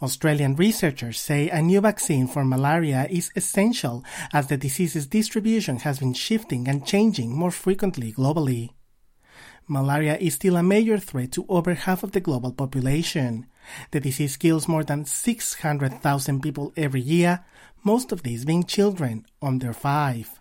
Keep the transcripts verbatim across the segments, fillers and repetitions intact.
Australian researchers say a new vaccine for malaria is essential as the disease's distribution has been shifting and changing more frequently globally. Malaria is still a major threat to over half of the global population. The disease kills more than six hundred thousand people every year, most of these being children under five.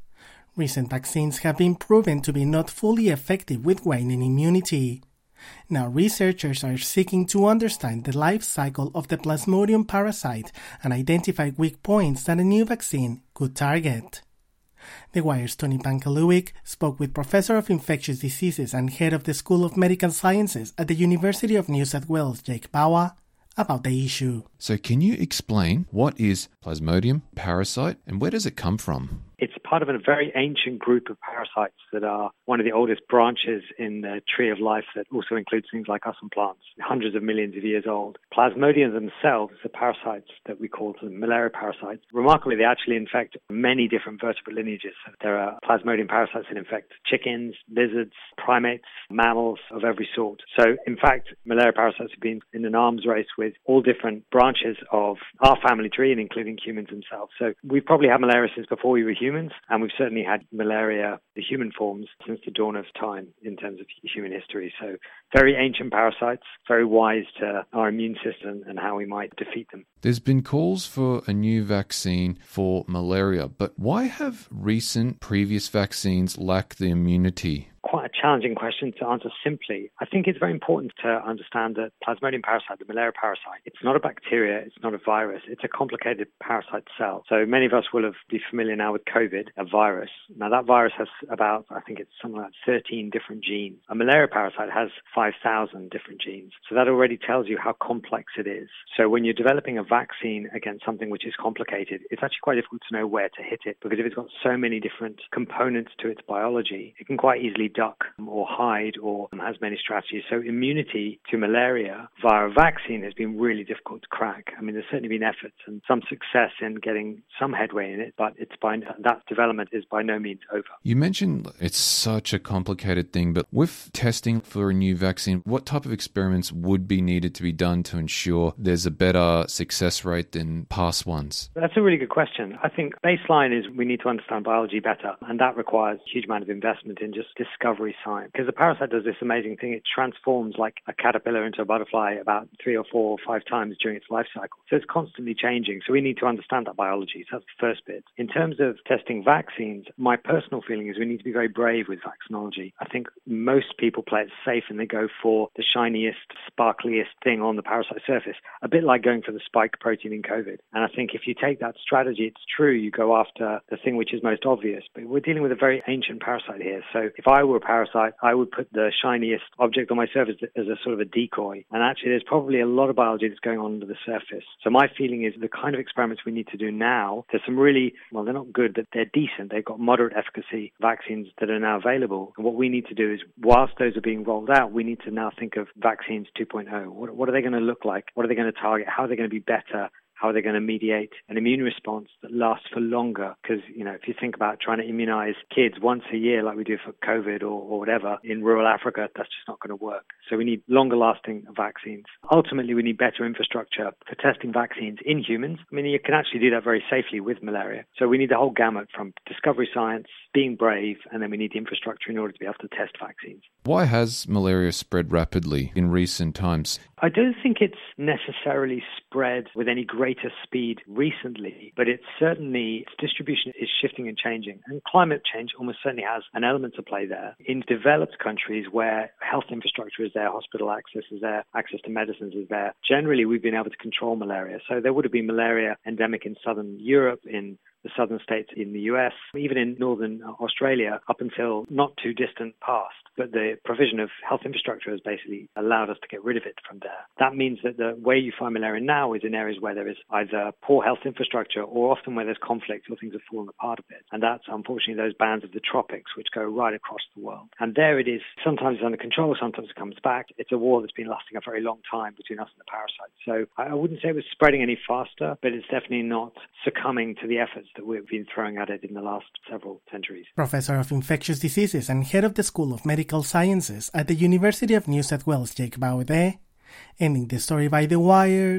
Recent vaccines have been proven to be not fully effective with waning immunity. Now researchers are seeking to understand the life cycle of the Plasmodium parasite and identify weak points that a new vaccine could target. The Wire's Tony Pankaluik spoke with Professor of Infectious Diseases and Head of the School of Medical Sciences at the University of New South Wales, Jake Bauer, about the issue. So can you explain what is Plasmodium parasite and where does it come from? It's part of a very ancient group of parasites that are one of the oldest branches in the tree of life that also includes things like us and plants, hundreds of millions of years old. Plasmodium themselves, the parasites that we call them malaria parasites, remarkably, they actually infect many different vertebrate lineages. There are Plasmodium parasites that infect chickens, lizards, primates, mammals of every sort. So, in fact, malaria parasites have been in an arms race with all different branches of our family tree, and including humans themselves. So we've probably had malaria since before we were humans, and we've certainly had malaria, the human forms, since the dawn of time in terms of human history. So very ancient parasites, very wise to our immune system and how we might defeat them. There's been calls for a new vaccine for malaria, but why have recent previous vaccines lacked the immunity? Quite a challenging question to answer simply. I think it's very important to understand that Plasmodium parasite, the malaria parasite, it's not a bacteria, it's not a virus, it's a complicated parasite cell. So many of us will have be familiar now with COVID, a virus. Now that virus has about, I think it's something like thirteen different genes. A malaria parasite has five thousand different genes. So that already tells you how complex it is. So when you're developing a vaccine against something which is complicated, it's actually quite difficult to know where to hit it, because if it's got so many different components to its biology, it can quite easily duck or hide or has many strategies. So immunity to malaria via a vaccine has been really difficult to crack. I mean, there's certainly been efforts and some success in getting some headway in it, but it's by, that development is by no means over. You mentioned it's such a complicated thing, but with testing for a new vaccine, what type of experiments would be needed to be done to ensure there's a better success rate than past ones? That's a really good question. I think baseline is we need to understand biology better, and that requires a huge amount of investment in just discovery science. Because the parasite does this amazing thing. It transforms like a caterpillar into a butterfly about three or four or five times during its life cycle. So it's constantly changing. So we need to understand that biology. So that's the first bit. In terms of testing vaccines, my personal feeling is we need to be very brave with vaccinology. I think most people play it safe and they go for the shiniest, sparkliest thing on the parasite surface, a bit like going for the spike protein in COVID. And I think if you take that strategy, it's true, you go after the thing which is most obvious. But we're dealing with a very ancient parasite here. So if I were a parasite, I would put the shiniest object on my surface as a sort of a decoy. And actually, there's probably a lot of biology that's going on under the surface. So my feeling is the kind of experiments we need to do now, there's some really, well, they're not good, but they're decent. They've got moderate efficacy vaccines that are now available. And what we need to do is, whilst those are being rolled out, we need to now think of vaccines two point oh. What, what are they going to look like? What are they going to target? How are they going to be better? How are they going to mediate an immune response that lasts for longer? Because, you know, if you think about trying to immunize kids once a year like we do for COVID or, or whatever in rural Africa, that's just not going to work. So we need longer lasting vaccines. Ultimately, we need better infrastructure for testing vaccines in humans. I mean, you can actually do that very safely with malaria. So we need the whole gamut from discovery science, being brave, and then we need the infrastructure in order to be able to test vaccines. Why has malaria spread rapidly in recent times? I don't think it's necessarily spread with any greater speed recently, but it's certainly, its distribution is shifting and changing. And climate change almost certainly has an element to play there. In developed countries where health infrastructure is there, hospital access is there, access to medicines is there, generally we've been able to control malaria. So there would have been malaria endemic in southern Europe, in the southern states in the U S, even in northern Australia up until not too distant past. But the provision of health infrastructure has basically allowed us to get rid of it from there. That means that the way you find malaria now is in areas where there is either poor health infrastructure or often where there's conflict or things have fallen apart a bit. And that's unfortunately those bands of the tropics which go right across the world. And there it is. Sometimes it's under control, sometimes it comes back. It's a war that's been lasting a very long time between us and the parasite. So I wouldn't say it was spreading any faster, but it's definitely not succumbing to the efforts that we've been throwing at it in the last several centuries. Professor of Infectious Diseases and Head of the School of Medical Sciences at the University of New South Wales, Jake Bauer there, ending the story by The Wire's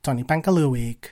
Tony Pankaluwick.